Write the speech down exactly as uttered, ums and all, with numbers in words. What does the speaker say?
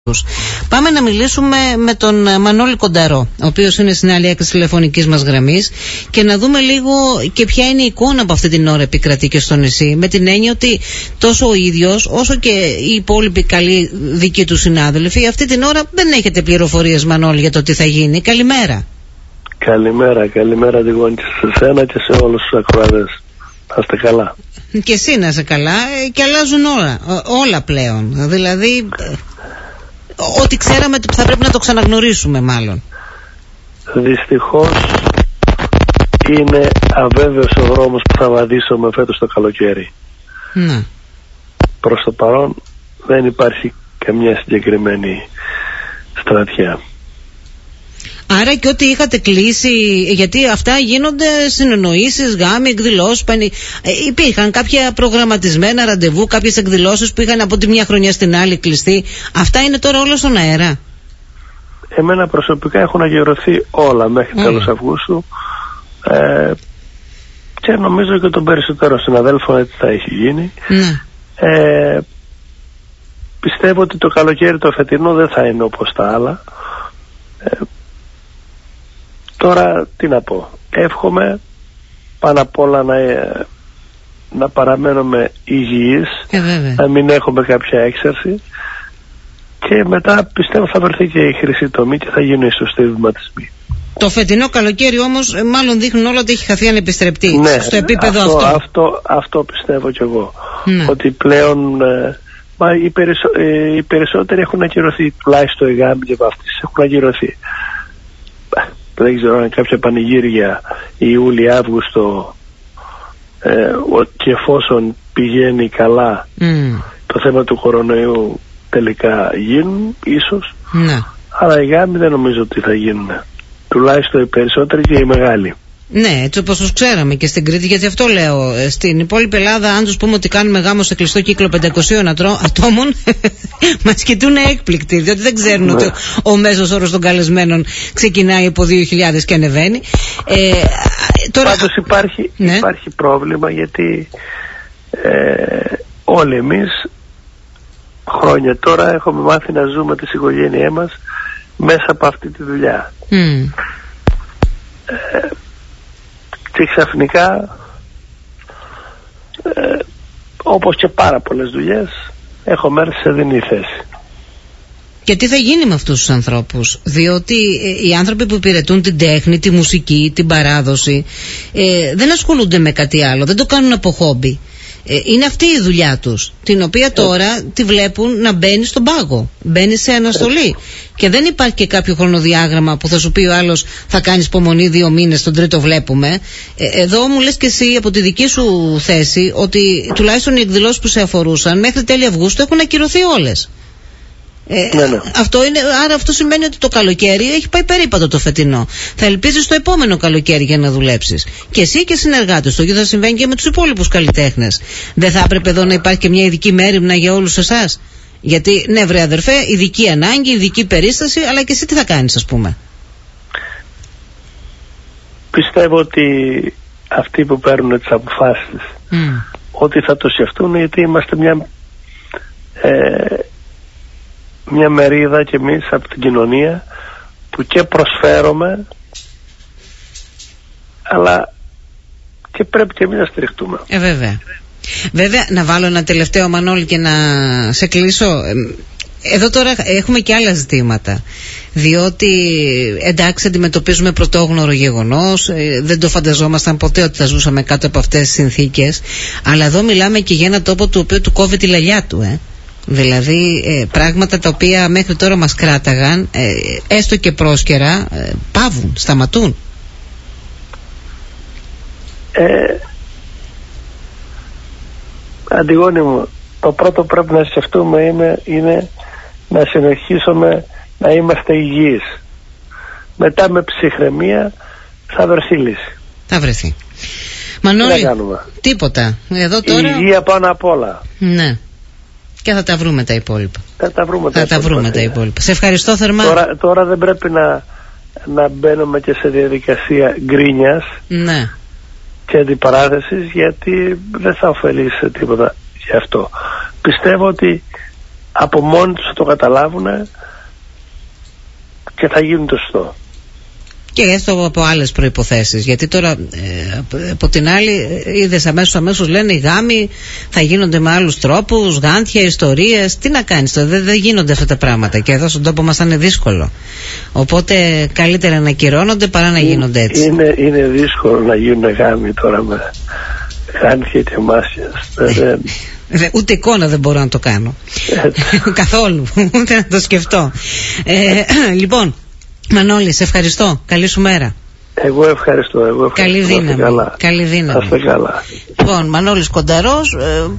Πάμε να μιλήσουμε με τον Μανώλη Κονταρό, ο οποίος είναι στην άλλη άκρη της τηλεφωνικής μας γραμμής, και να δούμε λίγο και ποια είναι η εικόνα από αυτή την ώρα επικρατεί και στο νησί, με την έννοια ότι τόσο ο ίδιος όσο και οι υπόλοιποι καλοί δικοί του συνάδελφοι αυτή την ώρα δεν έχετε πληροφορίες, Μανώλη, για το τι θα γίνει. Καλημέρα. Καλημέρα, καλημέρα Αντιγόνη, σε σένα και σε όλους τους ακροατές. Να είστε καλά. Και εσύ να είσαι καλά, και αλλάζουν όλα, όλα πλέον. Δηλαδή, ό,τι ξέραμε θα πρέπει να το ξαναγνωρίσουμε μάλλον. Δυστυχώς είναι αβέβαιος ο δρόμος που θα βαδίσουμε φέτος το καλοκαίρι. Ναι. Προς το παρόν δεν υπάρχει καμιά συγκεκριμένη στρατιά. Άρα και ό,τι είχατε κλείσει, γιατί αυτά γίνονται συνεννοήσεις, γάμοι, εκδηλώσεις, πανι... ε, υπήρχαν κάποια προγραμματισμένα ραντεβού, κάποιες εκδηλώσεις που είχαν από τη μια χρονιά στην άλλη κλειστεί. Αυτά είναι τώρα όλα στον αέρα. Εμένα προσωπικά έχουν αγιωρωθεί όλα μέχρι mm. τέλος Αυγούστου, ε, και νομίζω και των περισσότερων συναδέλφων έτσι θα έχει γίνει. Mm. Ε, πιστεύω ότι το καλοκαίρι το φετινό δεν θα είναι όπως τα άλλα. Ε, Τώρα τι να πω, εύχομαι πάνω απ' όλα να, να παραμένουμε υγιείς, ε, να μην έχουμε κάποια έξαρση, και μετά πιστεύω θα βρεθεί και η χρυσή τομή και θα γίνουν οι σωστοί βηματισμοί. Το φετινό καλοκαίρι όμως μάλλον δείχνουν όλα ότι έχει χαθεί ανεπιστρεπτή, ναι, στο επίπεδο αυτό. αυτό. Αυτό, αυτό πιστεύω κι εγώ, ναι. Ότι πλέον ε, μα οι, περισσο, ε, οι περισσότεροι έχουν ακυρωθεί, τουλάχιστον οι γάμοι και βάφτισεις έχουν ακυρωθεί. Δεν ξέρω αν είναι κάποια πανηγύρια Ιούλιο-Αύγουστο, ε, και εφόσον πηγαίνει καλά mm. το θέμα του κορονοϊού τελικά γίνουν ίσως, ναι. Αλλά οι γάμοι δεν νομίζω ότι θα γίνουν, τουλάχιστον οι περισσότεροι και οι μεγάλοι. Ναι, έτσι όπως τους ξέραμε και στην Κρήτη, γιατί αυτό λέω. Στην υπόλοιπη Ελλάδα, αν τους πούμε ότι κάνουμε γάμο σε κλειστό κύκλο πεντακοσίων ατόμων, μας κοιτούν έκπληκτοι, διότι δεν ξέρουν ναι. ότι ο, ο μέσος όρος των καλεσμένων ξεκινάει από δύο χιλιάδες και ανεβαίνει. Ε, τώρα... Πάντως υπάρχει, ναι. υπάρχει πρόβλημα, γιατί ε, όλοι εμείς χρόνια τώρα έχουμε μάθει να ζούμε τις οικογένειές μας μέσα από αυτή τη δουλειά. Mm. Ε, και ξαφνικά ε, όπως και πάρα πολλές δουλειές έχουμε έρθει σε δεινή θέση. Και τι θα γίνει με αυτούς τους ανθρώπους, διότι ε, οι άνθρωποι που υπηρετούν την τέχνη, τη μουσική, την παράδοση ε, δεν ασχολούνται με κάτι άλλο, δεν το κάνουν από χόμπι. Ε, είναι αυτή η δουλειά τους, την οποία τώρα ε. τη βλέπουν να μπαίνει στον πάγο, μπαίνει σε αναστολή. Ε. Και δεν υπάρχει και κάποιο χρονοδιάγραμμα που θα σου πει ο άλλος θα κάνεις υπομονή δύο μήνες, τον τρίτο βλέπουμε. Ε, εδώ μου λες και εσύ από τη δική σου θέση ότι τουλάχιστον οι εκδηλώσεις που σε αφορούσαν μέχρι τέλη Αυγούστου έχουν ακυρωθεί όλες. Ε, ναι, ναι. Αυτό είναι, άρα αυτό σημαίνει ότι το καλοκαίρι έχει πάει περίπατο το φετινό. Θα ελπίζεις το επόμενο καλοκαίρι για να δουλέψεις. Και εσύ και συνεργάτες. Το ίδιο θα συμβαίνει και με τους υπόλοιπους καλλιτέχνες. Δεν θα έπρεπε εδώ να υπάρχει και μια ειδική μέριμνα για όλους εσάς? Γιατί ναι, βρε αδερφέ, ειδική ανάγκη, ειδική περίσταση, αλλά και εσύ τι θα κάνεις, ας πούμε? Πιστεύω ότι αυτοί που παίρνουν τις αποφάσεις mm. ότι θα το σκεφτούν, γιατί είμαστε μια ε, μια μερίδα κι εμείς από την κοινωνία που και προσφέρουμε, αλλά και πρέπει και εμείς να στηριχτούμε. Ε, βέβαια. Βέβαια, να βάλω ένα τελευταίο, Μανώλη, και να σε κλείσω. Εδώ τώρα έχουμε και άλλα ζητήματα, διότι εντάξει αντιμετωπίζουμε πρωτόγνωρο γεγονός, δεν το φανταζόμασταν ποτέ ότι θα ζούσαμε κάτω από αυτές τις συνθήκες, αλλά εδώ μιλάμε και για ένα τόπο του οποίου του κόβει τη λαλιά του, ε. Δηλαδή ε, πράγματα τα οποία μέχρι τώρα μας κράταγαν, ε, έστω και πρόσκαιρα, ε, πάβουν, σταματούν. Ε, Αντιγόνη μου, το πρώτο πρέπει να σκεφτούμε είναι, είναι να συνεχίσουμε να είμαστε υγιείς. Μετά με ψυχραιμία θα βρεθεί λύση. Θα βρεθεί. Μανώλη, τίποτα. Εδώ τώρα... Η υγεία πάνω απ' όλα. Ναι. Και θα τα βρούμε τα υπόλοιπα. Θα τα βρούμε, θα τα, τα βρούμε τα υπόλοιπα. Σε ευχαριστώ θερμά. Τώρα, τώρα δεν πρέπει να, να μπαίνουμε και σε διαδικασία γκρίνιας, ναι, και αντιπαράθεσης, γιατί δεν θα ωφελήσει τίποτα γι' αυτό. Πιστεύω ότι από μόνοι τους θα το καταλάβουν και θα γίνουν το σωστό. Και έστω από άλλες προϋποθέσεις. Γιατί τώρα ε, από την άλλη είδες αμέσως αμέσως λένε οι γάμοι θα γίνονται με άλλους τρόπους, γάντια, ιστορίες. Τι να κάνεις τώρα, δεν, δεν γίνονται αυτά τα πράγματα. Και εδώ στον τόπο μας θα είναι δύσκολο. Οπότε καλύτερα να ακυρώνονται παρά να γίνονται έτσι. Είναι, είναι δύσκολο να γίνουν γάμοι τώρα με γάντια και μάσια. Ε, ούτε εικόνα δεν μπορώ να το κάνω. Καθόλου. Ούτε να το σκεφτώ. Ε, λοιπόν, Μανώλη, σε ευχαριστώ. Καλή σου μέρα. Εγώ ευχαριστώ. Εγώ ευχαριστώ. Καλή δύναμη. Καλά. Καλή δύναμη. Καλά. Λοιπόν, Μανώλης Κονταρός. Ε,